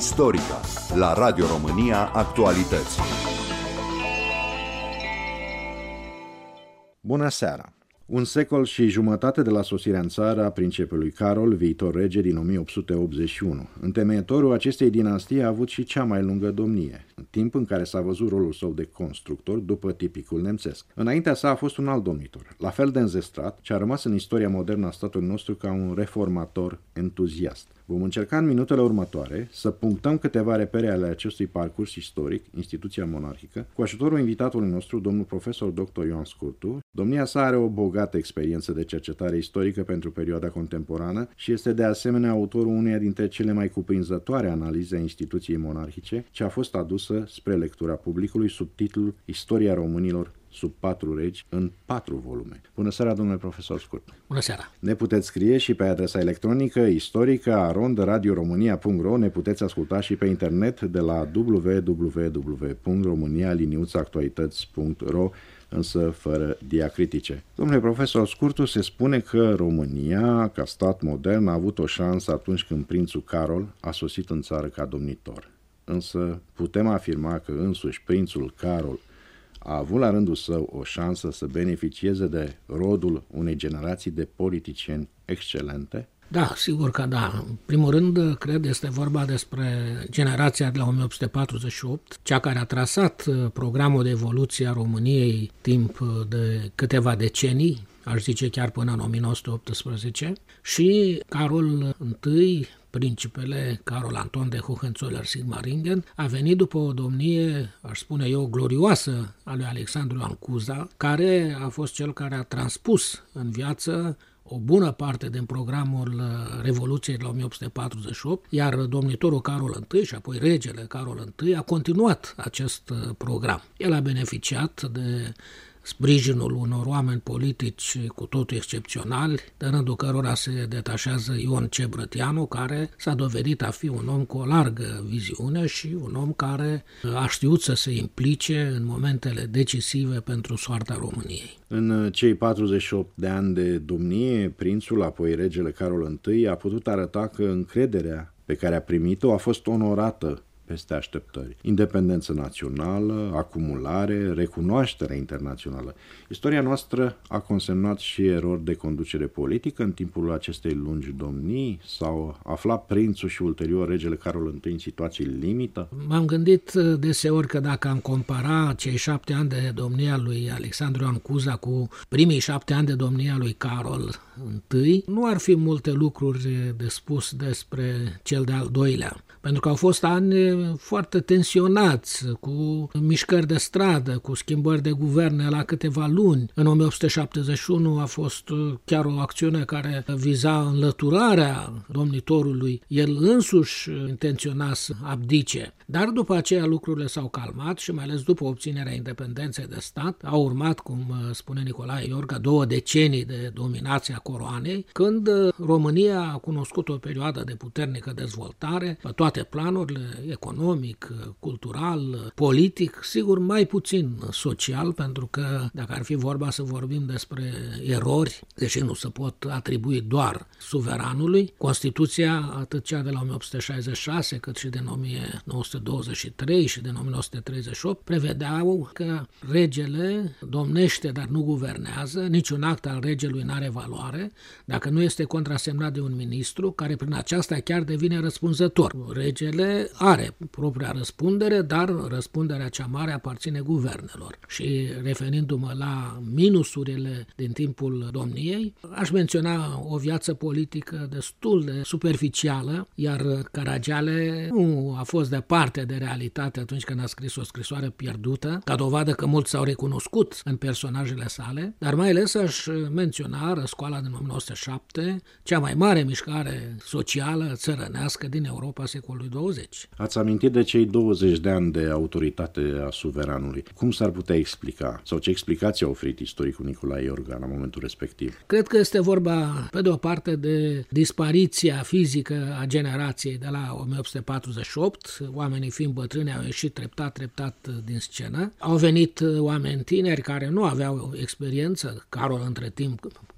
Istorica la Radio România Actualități. Bună seara! Un secol și jumătate de la sosirea în țară a princepelui Carol, viitor rege din 1881. Întemeietorul acestei dinastii a avut și cea mai lungă domnie, în timp în care s-a văzut rolul său de constructor după tipicul nemțesc. Înaintea sa a fost un alt domnitor, la fel de înzestrat, ce a rămas în istoria modernă a statului nostru ca un reformator entuziast. Vom încerca în minutele următoare să punctăm câteva repere ale acestui parcurs istoric, instituția monarhică, cu ajutorul invitatului nostru, domnul profesor dr. Ioan Scurtu. Domnia sa are o bogată experiență de cercetare istorică pentru perioada contemporană și este de asemenea autorul uneia dintre cele mai cuprinzătoare analize a instituției monarhice, ce a fost adusă spre lectura publicului sub titlul Istoria românilor sub 4 regi, în 4 volume. Bună seara, domnule profesor Scurtu! Bună seara! Ne puteți scrie și pe adresa electronică istorica@radioromania.ro. Ne puteți asculta și pe internet de la www.romania-actualități.ro, însă fără diacritice. Domnule profesor Scurtu, se spune că România, ca stat modern, a avut o șansă atunci când prințul Carol a sosit în țară ca domnitor. Însă putem afirma că însuși prințul Carol a avut la rândul său o șansă să beneficieze de rodul unei generații de politicieni excelente? Da, sigur că da. În primul rând, cred, este vorba despre generația de la 1848, cea care a trasat programul de evoluție a României timp de câteva decenii, aș zice chiar până în 1918, și Carol I, principele Carol Anton de Hohenzollern-Sigmaringen, a venit după o domnie, aș spune eu, glorioasă a lui Alexandru Ioan Cuza, care a fost cel care a transpus în viață o bună parte din programul Revoluției de la 1848, iar domnitorul Carol I și apoi regele Carol I a continuat acest program. El a beneficiat de sprijinul unor oameni politici cu totul excepționali, de rândul cărora se detașează Ion Cebrătianu, care s-a dovedit a fi un om cu o largă viziune și un om care a știut să se implice în momentele decisive pentru soarta României. În cei 48 de ani de domnie, prințul, apoi regele Carol I, a putut arăta că încrederea pe care a primit-o a fost onorată peste așteptări. Independență națională, acumulare, recunoaștere internațională. Istoria noastră a consemnat și erori de conducere politică în timpul acestei lungi domnii? S-au aflat prințul și ulterior regele Carol I în situații limită? M-am gândit deseori că dacă am compara cei 7 ani de domnia lui Alexandru Ioan Cuza cu primii 7 ani de domnia lui Carol I, nu ar fi multe lucruri de spus despre cel de-al doilea, pentru că au fost ani foarte tensionați, cu mișcări de stradă, cu schimbări de guverne la câteva luni. În 1871 a fost chiar o acțiune care viza înlăturarea domnitorului. El însuși intenționa să abdice. Dar după aceea lucrurile s-au calmat și mai ales după obținerea independenței de stat, a urmat, cum spune Nicolae Iorga, 2 decenii de dominație a coroanei, când România a cunoscut o perioadă de puternică dezvoltare pe toate planurile, economic, cultural, politic, sigur mai puțin social, pentru că dacă ar fi vorba să vorbim despre erori, deși nu se pot atribui doar suveranului, Constituția, atât cea de la 1866, cât și din 1923 și din 1938, prevedeau că regele domnește, dar nu guvernează, niciun act al regelui n-are valoare, dacă nu este contrasemnat de un ministru, care prin aceasta chiar devine răspunzător. Regele are propria răspundere, dar răspunderea cea mare aparține guvernelor. Și referindu-mă la minusurile din timpul domniei, aș menționa o viață politică destul de superficială, iar Caragiale nu a fost departe de realitate atunci când a scris o scrisoare pierdută, ca dovadă că mulți s-au recunoscut în personajele sale, dar mai ales aș menționa Răscoala din 1907, cea mai mare mișcare socială țărănească din Europa secolului 20. Ați amintit de cei 20 de ani de autoritate a suveranului. Cum s-ar putea explica? Sau ce explicații a oferit istoricul Nicolae Iorga la momentul respectiv? Cred că este vorba, pe de o parte, de dispariția fizică a generației de la 1848. Oamenii fiind bătrâni au ieșit treptat din scenă. Au venit oameni tineri care nu aveau experiență. Carol, între timp,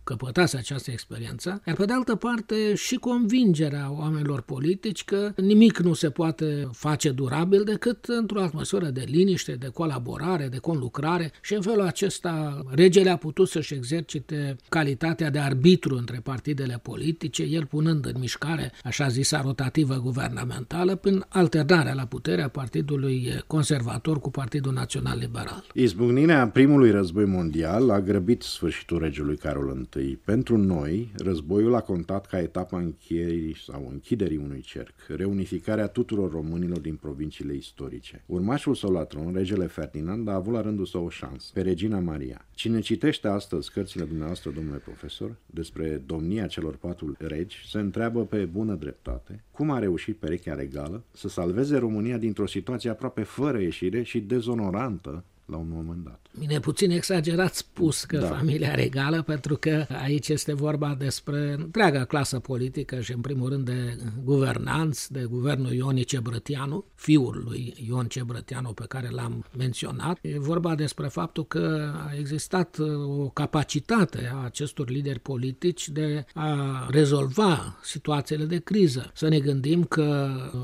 căpătase această experiență, iar pe de altă parte și convingerea oamenilor politici că nimic nu se poate face durabil decât într-o atmosferă de liniște, de colaborare, de conlucrare, și în felul acesta regele a putut să-și exercite calitatea de arbitru între partidele politice, el punând în mișcare așa zisa rotativă guvernamentală prin alternarea la putere a Partidului Conservator cu Partidul Național Liberal. Izbucnirea primului război mondial a grăbit sfârșitul regelui Carol I. Pentru noi, războiul a contat ca etapa încheierii sau închiderii unui cerc, reunificarea tuturor românilor din provinciile istorice. Urmașul său la tron, regele Ferdinand, a avut la rândul său o șansă, pe regina Maria. Cine citește astăzi cărțile dumneavoastră, domnule profesor, despre domnia celor 4 regi, se întreabă pe bună dreptate cum a reușit perechea regală să salveze România dintr-o situație aproape fără ieșire și dezonorantă la un moment dat. Bine, puțin exagerat spus că familia regală, pentru că aici este vorba despre întreaga clasă politică și în primul rând de guvernanți, de guvernul Ion Cebrătianu, fiul lui Ion Cebrătianu pe care l-am menționat. E vorba despre faptul că a existat o capacitate a acestor lideri politici de a rezolva situațiile de criză. Să ne gândim că în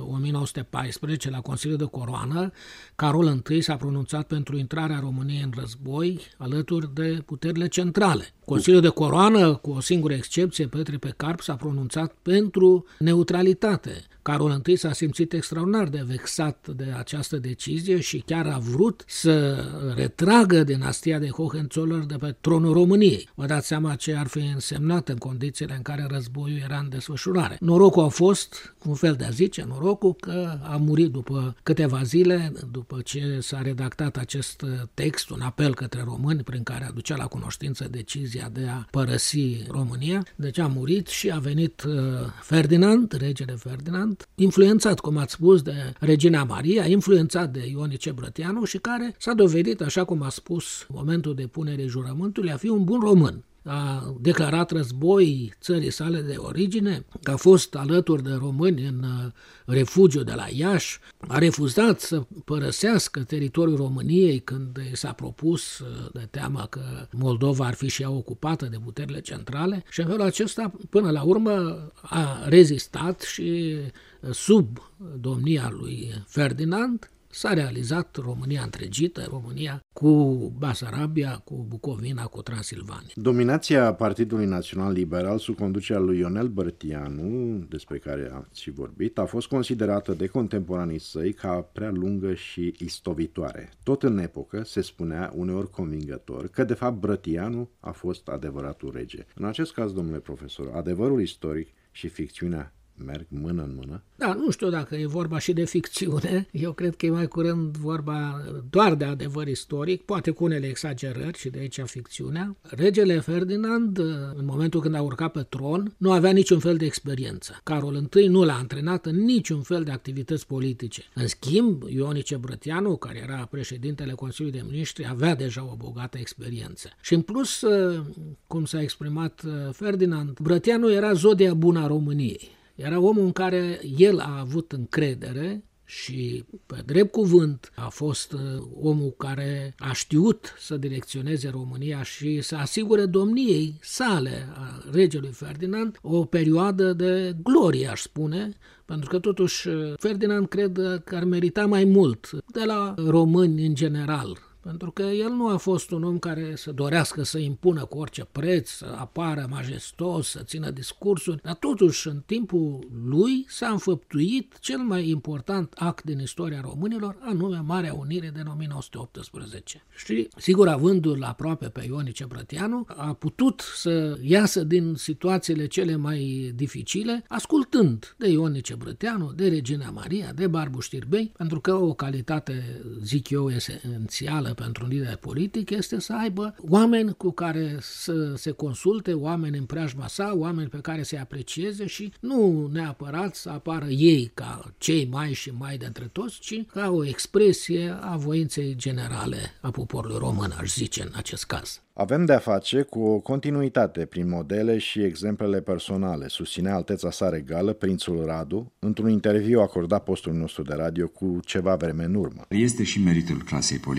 1914, la Consiliul de Coroană, Carol I s-a pronunțat pentru intrarea României în război alături de puterile centrale. Consiliul de Coroană, cu o singură excepție, Petre pe Carp, s-a pronunțat pentru neutralitate. Carol I s-a simțit extraordinar de vexat de această decizie și chiar a vrut să retragă dinastia de Hohenzollern de pe tronul României. Vă dați seama ce ar fi însemnat în condițiile în care războiul era în desfășurare. Norocul a fost, un fel de a zice, norocul că a murit după câteva zile, după ce s-a redactat acest text, un apel către români prin care aducea la cunoștință decizia de a părăsi România. Deci a murit și a venit Ferdinand, regele Ferdinand, influențat, cum ați spus, de regina Maria, influențat de Ion Cebrătianu și care s-a dovedit, așa cum a spus în momentul depunerii jurământului, a fi un bun român. A declarat război țării sale de origine, a fost alături de români în refugiu de la Iași, a refuzat să părăsească teritoriul României când s-a propus de teamă că Moldova ar fi și ea ocupată de puterile centrale și în felul acesta, până la urmă, a rezistat și sub domnia lui Ferdinand s-a realizat România întregită, România cu Basarabia, cu Bucovina, cu Transilvania. Dominația Partidului Național Liberal sub conducerea lui Ionel Brătianu, despre care ați și vorbit, a fost considerată de contemporanii săi ca prea lungă și istovitoare. Tot în epocă se spunea uneori convingător că de fapt Brătianu a fost adevăratul rege. În acest caz, domnule profesor, adevărul istoric și ficțiunea merg mână în mână? Da, nu știu dacă e vorba și de ficțiune. Eu cred că e mai curând vorba doar de adevăr istoric, poate cu unele exagerări și de aici ficțiunea. Regele Ferdinand, în momentul când a urcat pe tron, nu avea niciun fel de experiență. Carol I nu l-a antrenat în niciun fel de activități politice. În schimb, Ion Cebrătianu, care era președintele Consiliului de Miniștri, avea deja o bogată experiență. Și în plus, cum s-a exprimat Ferdinand, Brătianu era zodia bună a României. Era omul în care el a avut încredere și, pe drept cuvânt, a fost omul care a știut să direcționeze România și să asigure domniei sale, a regelui Ferdinand, o perioadă de glorie, aș spune, pentru că, totuși, Ferdinand cred că ar merita mai mult de la români în general. Pentru că el nu a fost un om care să dorească să impună cu orice preț, să apară majestos, să țină discursuri, dar totuși în timpul lui s-a înfăptuit cel mai important act din istoria românilor, anume Marea Unire din 1918. Și, sigur, avându-l aproape pe Ion Cebrătianu, a putut să iasă din situațiile cele mai dificile, ascultând de Ion Cebrătianu, de regina Maria, de Barbu Știrbei, pentru că o calitate, zic eu, esențială pentru un lider politic este să aibă oameni cu care să se consulte, oameni în preajma sa, oameni pe care să-i aprecieze și nu neapărat să apară ei ca cei mai și mai dintre toți, ci ca o expresie a voinței generale a poporului român, aș zice în acest caz. Avem de-a face cu o continuitate prin modele și exemplele personale, susținea Alteța sa Regală, Prințul Radu, într-un interviu acordat postului nostru de radio cu ceva vreme în urmă. Este și meritul clasei politice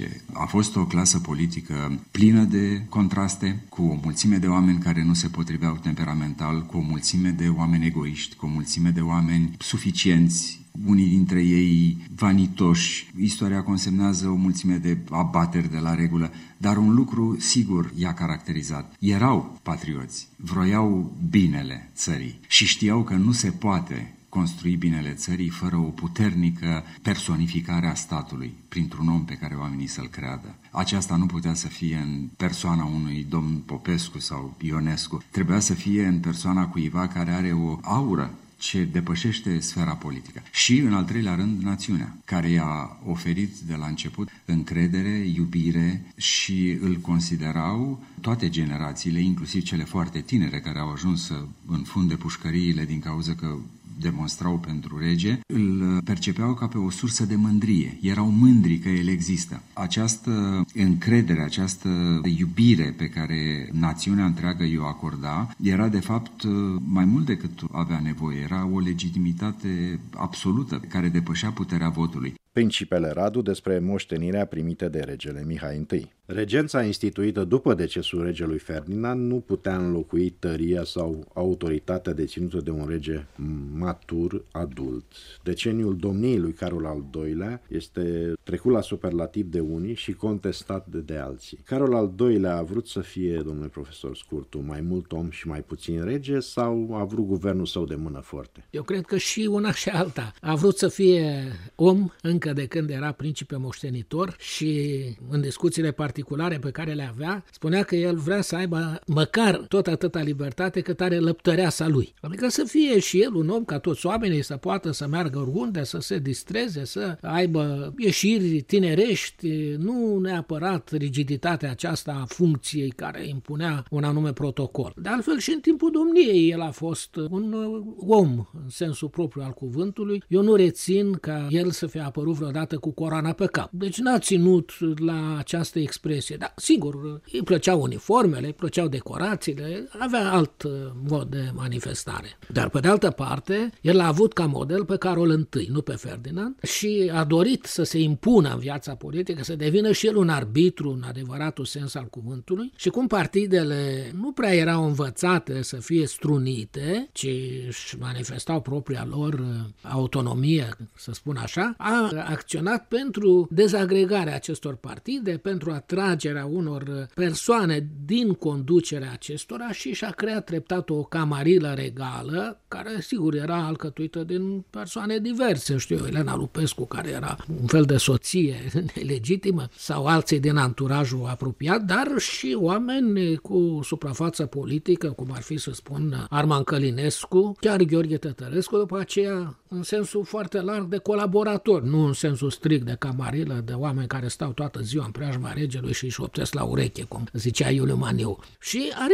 a fost o clasă politică plină de contraste, cu o mulțime de oameni care nu se potriveau temperamental, cu o mulțime de oameni egoiști, cu o mulțime de oameni suficienți, unii dintre ei vanitoși. Istoria consemnează o mulțime de abateri de la regulă, dar un lucru sigur i-a caracterizat. Erau patrioți, vroiau binele țării și știau că nu se poate construi binele țării fără o puternică personificare a statului, printr-un om pe care oamenii să-l creadă. Aceasta nu putea să fie în persoana unui domn Popescu sau Ionescu, trebuia să fie în persoana cuiva care are o aură ce depășește sfera politică. Și, în al treilea rând, națiunea, care i-a oferit de la început încredere, iubire și îl considerau toate generațiile, inclusiv cele foarte tinere care au ajuns să înfunde pușcăriile din cauza că demonstrau pentru rege, îl percepeau ca pe o sursă de mândrie. Erau mândri că el există. Această încredere, această iubire pe care națiunea întreagă i-o acorda, era de fapt mai mult decât avea nevoie. Era o legitimitate absolută care depășea puterea votului. Principele Radu despre moștenirea primită de regele Mihai I. Regența instituită după decesul regelui Ferdinand nu putea înlocui tăria sau autoritatea deținută de un rege matur, adult. Deceniul domniei lui Carol al II-lea este trecut la superlativ de unii și contestat de alții. Carol al II-lea a vrut să fie, domnule profesor Scurtu, mai mult om și mai puțin rege sau a vrut guvernul său de mână forte? Eu cred că și una și alta. A vrut să fie om încă de când era principe moștenitor și în discuțiile particulare pe care le avea, spunea că el vrea să aibă măcar tot atâta libertate cât are lăptăreasa lui. Adică să fie și el un om ca toți oamenii, să poată să meargă oriunde, să se distreze, să aibă ieșiri tinerești, nu neapărat rigiditatea aceasta a funcției care impunea un anume protocol. De altfel și în timpul domniei el a fost un om în sensul propriu al cuvântului. Eu nu rețin ca el să fie apărut vreodată cu coroana pe cap. Deci n-a ținut la această expresie. Dar, sigur, îi plăceau uniformele, îi plăceau decorațiile, avea alt mod de manifestare. Dar, pe de altă parte, el a avut ca model pe Carol I, nu pe Ferdinand, și a dorit să se impună în viața politică, să devină și el un arbitru în adevăratul sens al cuvântului și cum partidele nu prea erau învățate să fie strunite, ci își manifestau propria lor autonomie, să spun așa, a acționat pentru dezagregarea acestor partide, pentru atragerea unor persoane din conducerea acestora și și-a creat treptat o camarilă regală, care sigur era alcătuită din persoane diverse, știu eu, Elena Lupescu, care era un fel de soție legitimă, sau alții din anturajul apropiat, dar și oameni cu suprafață politică, cum ar fi, să spun, Arman Călinescu, chiar Gheorghe Tătărescu, după aceea în sensul foarte larg de colaboratori, nu în sensul strict de camarilă, de oameni care stau toată ziua în preajma regelui și își șoptesc la ureche, cum zicea Iuliu Maniu. Și a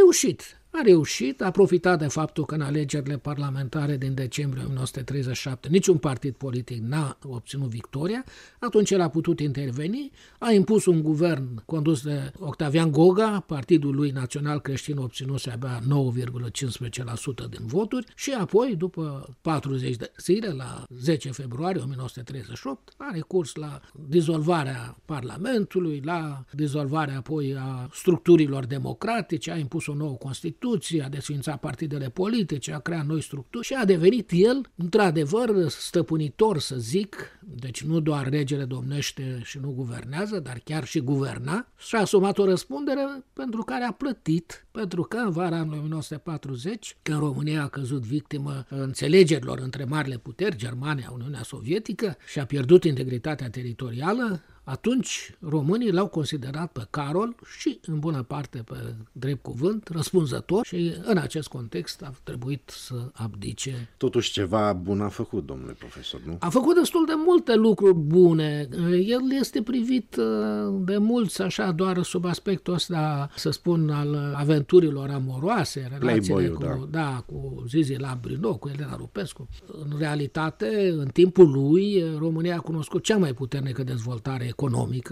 reușit, a profitat de faptul că în alegerile parlamentare din decembrie 1937 niciun partid politic n-a obținut victoria, atunci el a putut interveni, a impus un guvern condus de Octavian Goga, partidul lui național creștin obținuse abia 9,15% din voturi și apoi, după 40 de zile, la 10 februarie 1938, a recurs la dizolvarea Parlamentului, la dizolvarea apoi a structurilor democratice, a impus o nouă Constituție, a desfințat partidele politice, a creat noi structuri și a devenit el, într-adevăr, stăpânitor, să zic, deci nu doar regele domnește și nu guvernează, dar chiar și guverna, și a asumat o răspundere pentru care a plătit, pentru că în vara anului 1940, când România a căzut victimă înțelegerilor între marile puteri, Germania, Uniunea Sovietică, și a pierdut integritatea teritorială, atunci românii l-au considerat pe Carol și în bună parte pe drept cuvânt răspunzător și în acest context a trebuit să abdice. Totuși ceva bun a făcut, domnule profesor, nu? A făcut destul de multe lucruri bune. El este privit de mulți așa doar sub aspectul ăsta, să spun, al aventurilor amoroase, relațiile cu Zizi Lambrino, cu Elena Lupescu. În realitate, în timpul lui, România a cunoscut cea mai puternică dezvoltare economică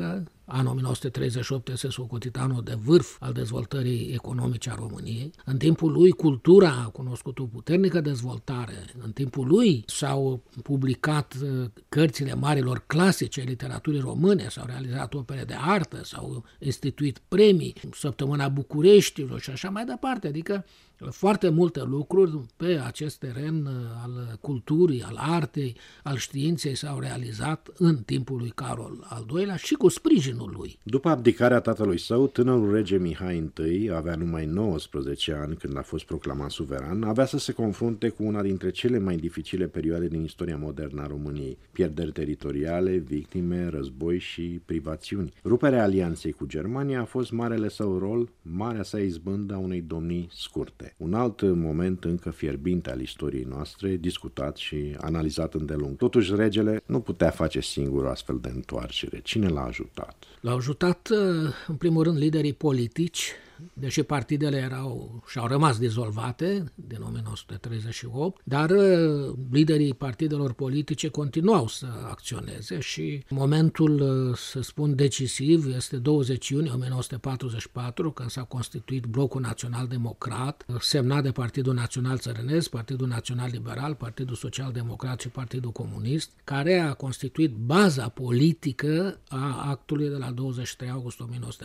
anul 1938 este socotit anul de vârf al dezvoltării economice a României. În timpul lui, cultura a cunoscut o puternică dezvoltare. În timpul lui s-au publicat cărțile marilor clasice ai literaturii române, s-au realizat opere de artă, s-au instituit premii, Săptămâna Bucureștiului și așa mai departe. Adică foarte multe lucruri pe acest teren al culturii, al artei, al științei s-au realizat în timpul lui Carol al II-lea și cu sprijinul lui. După abdicarea tatălui său, tânărul rege Mihai I avea numai 19 ani când a fost proclamat suveran, avea să se confrunte cu una dintre cele mai dificile perioade din istoria modernă a României: pierderi teritoriale, victime, război și privațiuni. Ruperea alianței cu Germania a fost marele său rol, marea sa izbândă a unei domnii scurte. Un alt moment încă fierbinte al istoriei noastre, discutat și analizat îndelung. Totuși, regele nu putea face singur o astfel de întoarcere. Cine l-a ajutat? L-au ajutat, în primul rând, liderii politici, deși partidele și-au rămas dizolvate din 1938, dar liderii partidelor politice continuau să acționeze și momentul, să spun, decisiv este 20 iunie 1944, când s-a constituit Blocul Național Democrat, semnat de Partidul Național Țărănesc, Partidul Național Liberal, Partidul Social Democrat și Partidul Comunist, care a constituit baza politică a actului de la 23 august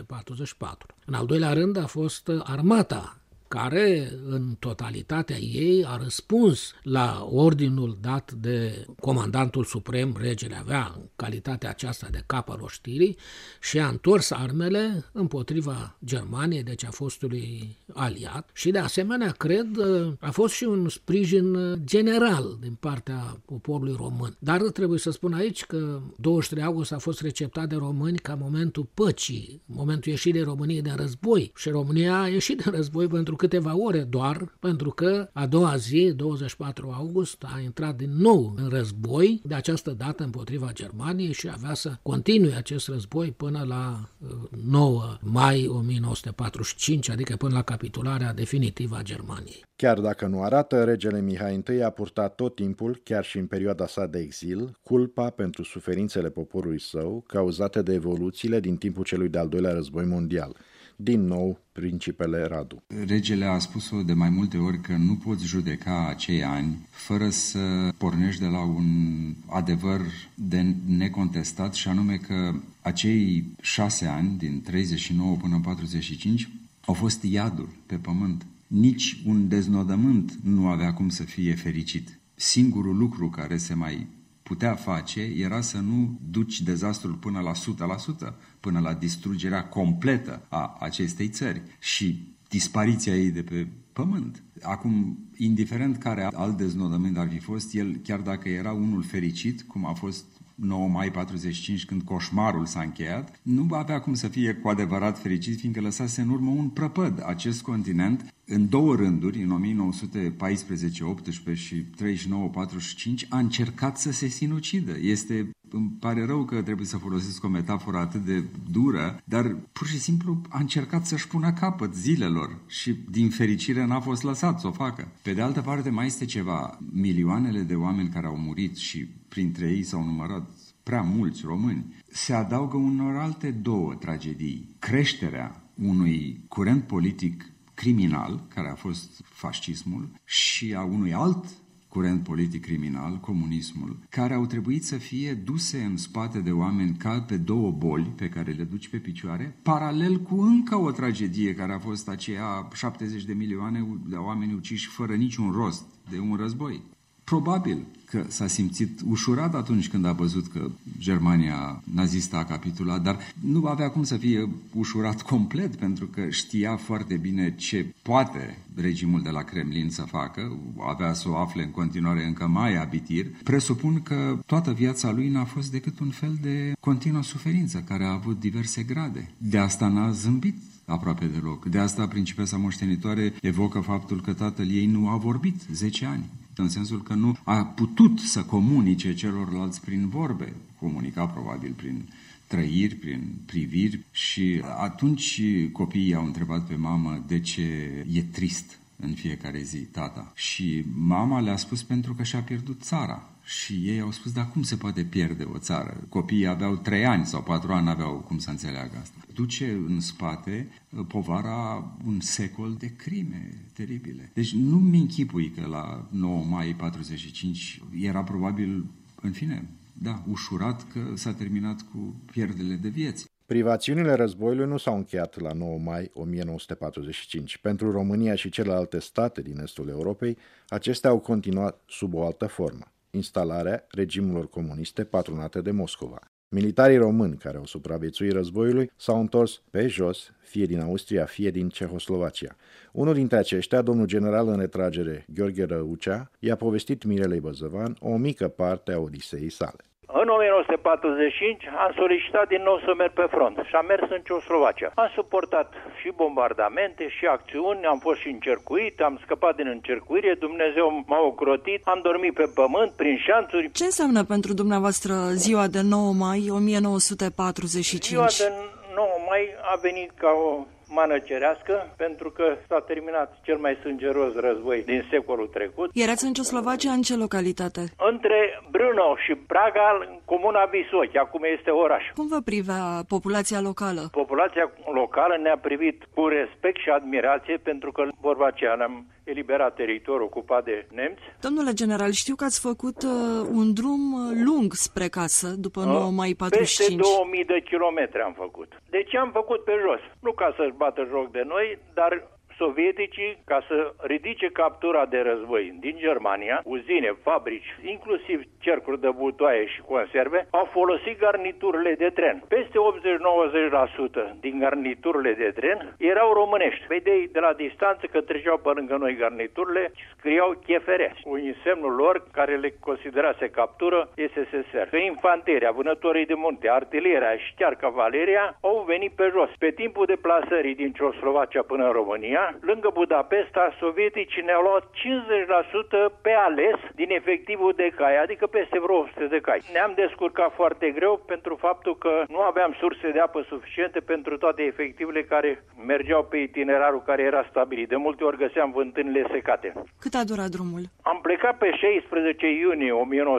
1944. În al doilea rând a fost armata, care în totalitatea ei a răspuns la ordinul dat de comandantul suprem, regele avea calitatea aceasta de cap al oștirii, și a întors armele împotriva Germaniei, deci a fostului aliat, și de asemenea, cred, a fost și un sprijin general din partea poporului român. Dar trebuie să spun aici că 23 august a fost receptat de români ca momentul păcii, momentul ieșirii României din război, și România a ieșit din război pentru câteva ore doar, pentru că a doua zi, 24 august, a intrat din nou în război, de această dată împotriva Germaniei, și avea să continue acest război până la 9 mai 1945, adică până la capitularea definitivă a Germaniei. Chiar dacă nu arată, regele Mihai I a purtat tot timpul, chiar și în perioada sa de exil, culpa pentru suferințele poporului său cauzate de evoluțiile din timpul celui de-al doilea război mondial. Din nou, principele Radu. Regele a spus-o de mai multe ori că nu poți judeca acei ani fără să pornești de la un adevăr de necontestat, și anume că acei 6 ani, din 39 până 45, au fost iadul pe pământ. Nici un deznodământ nu avea cum să fie fericit. Singurul lucru care se mai putea face era să nu duci dezastrul până la 100%, până la distrugerea completă a acestei țări și dispariția ei de pe pământ. Acum, indiferent care alt deznodământ ar fi fost, el, chiar dacă era unul fericit, cum a fost 9 mai 45, când coșmarul s-a încheiat, nu avea cum să fie cu adevărat fericit, fiindcă lăsase în urmă un prăpăd. Acest continent, în două rânduri, în 1914-18 și 39-45, a încercat să se sinucidă. Îmi pare rău că trebuie să folosesc o metaforă atât de dură, dar pur și simplu a încercat să-și pună capăt zilelor și, din fericire, n-a fost lăsat să o facă. Pe de altă parte, mai este ceva. Milioanele de oameni care au murit, și printre ei s-au numărat prea mulți români, se adaugă unor alte două tragedii. Creșterea unui curent politic criminal, care a fost fascismul, și a unui alt curent politic criminal, comunismul, care au trebuit să fie duse în spate de oameni ca pe două boli pe care le duci pe picioare, paralel cu încă o tragedie care a fost aceea 70 de milioane de oameni uciși fără niciun rost de un război. Probabil că s-a simțit ușurat atunci când a văzut că Germania nazistă a capitulat, dar nu avea cum să fie ușurat complet, pentru că știa foarte bine ce poate regimul de la Kremlin să facă, avea să o afle în continuare încă mai abitir. Presupun că toată viața lui n-a fost decât un fel de continuă suferință, care a avut diverse grade. De asta n-a zâmbit aproape deloc. De asta principesa moștenitoare evocă faptul că tatăl ei nu a vorbit 10 ani. În sensul că nu a putut să comunice celorlalți prin vorbe, comunica probabil prin trăiri, prin priviri, și atunci copiii au întrebat pe mamă de ce e trist în fiecare zi, tata. Și mama le-a spus pentru că și-a pierdut țara. Și ei au spus, dar cum se poate pierde o țară? Copiii aveau 3 ani sau 4 ani, n-aveau cum să înțeleagă asta. Duce în spate povara un secol de crime teribile. Deci nu-mi închipui că la 9 mai 45 era probabil, în fine, ușurat că s-a terminat cu pierderile de vieți. Privațiunile războiului nu s-au încheiat la 9 mai 1945. Pentru România și celelalte state din estul Europei, acestea au continuat sub o altă formă: instalarea regimurilor comuniste patronate de Moscova. Militarii români care au supraviețuit războiului s-au întors pe jos, fie din Austria, fie din Cehoslovacia. Unul dintre aceștia, domnul general în retragere Gheorghe Răucea, i-a povestit Mirelei Băzăvan o mică parte a odiseii sale. În 1945 am solicitat din nou să merg pe front și am mers în Ceoslovacia. Am suportat și bombardamente și acțiuni, am fost și încercuit, am scăpat din încercuire, Dumnezeu m-a ocrotit, am dormit pe pământ, prin șanțuri. Ce înseamnă pentru dumneavoastră ziua de 9 mai 1945? Ziua de 9 mai a venit ca o mană cerească, pentru că s-a terminat cel mai sângeros război din secolul trecut. Erați în Ceoslovacia în ce localitate? Între Brno și Praga, în comuna Visochi, acum este oraș. Cum vă privea populația locală? Populația locală ne-a privit cu respect și admirație, pentru că vorba aceea ne-am eliberat teritoriul ocupat de nemți. Domnule general, știu că ați făcut un drum lung spre casă după 9 mai 45. Peste 2000 de kilometri am făcut. De ce am făcut pe jos? Nu ca să-și bată joc de noi, dar sovieticii, ca să ridice captura de război din Germania, uzine, fabrici, inclusiv cercuri de butoaie și conserve, au folosit garniturile de tren. Peste 80-90% din garniturile de tren erau românești. Vedeai de la distanță că treceau pe lângă noi garniturile, scriau CFR, cu semnul lor care le considerase captură SSSR. Că infanteria, vânătorii de munte, artileria și chiar cavaleria au venit pe jos. Pe timpul deplasării din Ceoslovacia până în România, lângă Budapesta, sovieticii ne-au luat 50% pe ales din efectivul de cai, adică peste vreo 100 de cai. Ne-am descurcat foarte greu pentru faptul că nu aveam surse de apă suficiente pentru toate efectivele care mergeau pe itinerarul care era stabilit. De multe ori găseam vântânile secate. Cât a durat drumul? Am plecat pe 16 iunie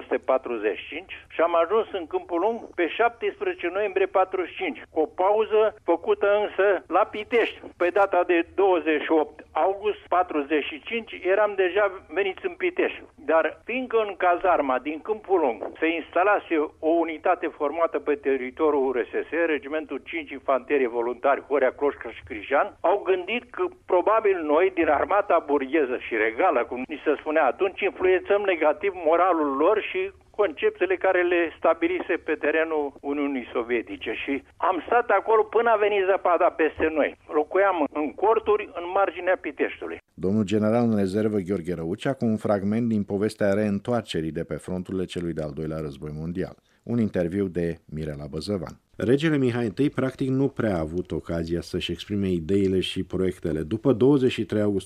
1945 și am ajuns în Câmpul Lung pe 17 noiembrie 45, cu o pauză făcută însă la Pitești. Pe data de 28 august 45 eram deja veniți în Pitești. Dar fiindcă în cazarma din Câmpul Lung se instalase o unitate formată pe teritoriul URSS, Regimentul 5 Infanterie Voluntari Horea Cloșca și Crișan, au gândit că probabil noi din armata burgheză și regală, cum ni se spunea atunci, influențăm negativ moralul lor și conceptele care le stabilise pe terenul Uniunii Sovietice. Și am stat acolo până a venit zăpada peste noi. Locuiam în corturi în marginea Piteștiului. Domnul general în rezervă Gheorghe Răucea cu un fragment din povestea reîntoarcerii de pe fronturile celui de-al doilea război mondial. Un interviu de Mirela Băzăvan. Regele Mihai I practic nu prea a avut ocazia să-și exprime ideile și proiectele. După 23 august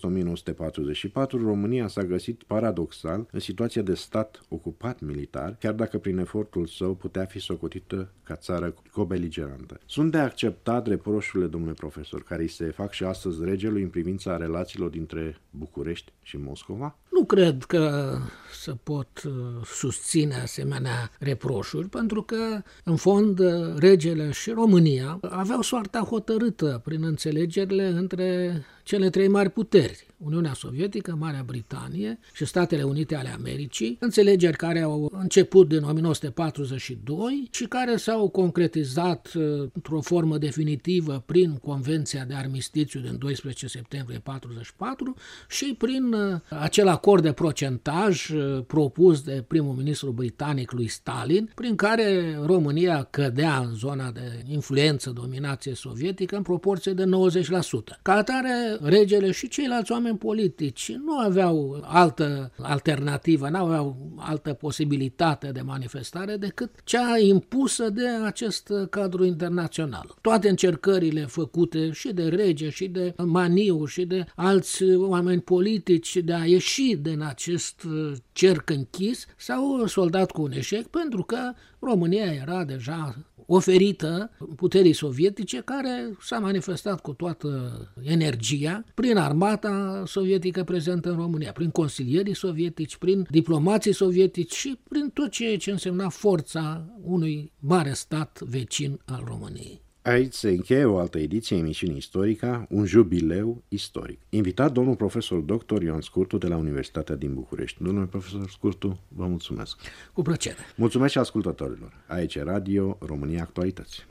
1944, România s-a găsit paradoxal în situația de stat ocupat militar, chiar dacă prin efortul său putea fi socotită ca țară cobeligerantă. Sunt de acceptat reproșurile, domnule profesor, care îi se fac și astăzi regelui în privința relațiilor dintre București și Moscova? Nu cred că se pot susține asemenea reproșuri, pentru că, în fond, regele și România aveau soarta hotărâtă prin înțelegerile între cele trei mari puteri, Uniunea Sovietică, Marea Britanie și Statele Unite ale Americii, înțelegeri care au început din 1942 și care s-au concretizat într-o formă definitivă prin Convenția de Armistițiu din 12 septembrie 1944 și prin acel acord de procentaj propus de primul ministru britanic lui Stalin, prin care România cădea în zona de influență, dominație sovietică în proporție de 90%. Ca atare, regele și ceilalți oameni politici nu aveau altă alternativă, nu aveau altă posibilitate de manifestare decât cea impusă de acest cadru internațional. Toate încercările făcute și de rege, și de Maniu, și de alți oameni politici de a ieși din acest cerc închis s-au soldat cu un eșec, pentru că România era deja oferită puterii sovietice, care s-a manifestat cu toată energia prin armata sovietică prezentă în România, prin consilierii sovietici, prin diplomații sovietici și prin tot ceea ce însemna forța unui mare stat vecin al României. Aici se încheie o altă ediție a emisiunii Istorica, un jubileu istoric. Invitat domnul profesor dr. Ioan Scurtu de la Universitatea din București. Domnule profesor Scurtu, vă mulțumesc. Cu plăcere. Mulțumesc și ascultătorilor. Aici Radio România Actualități.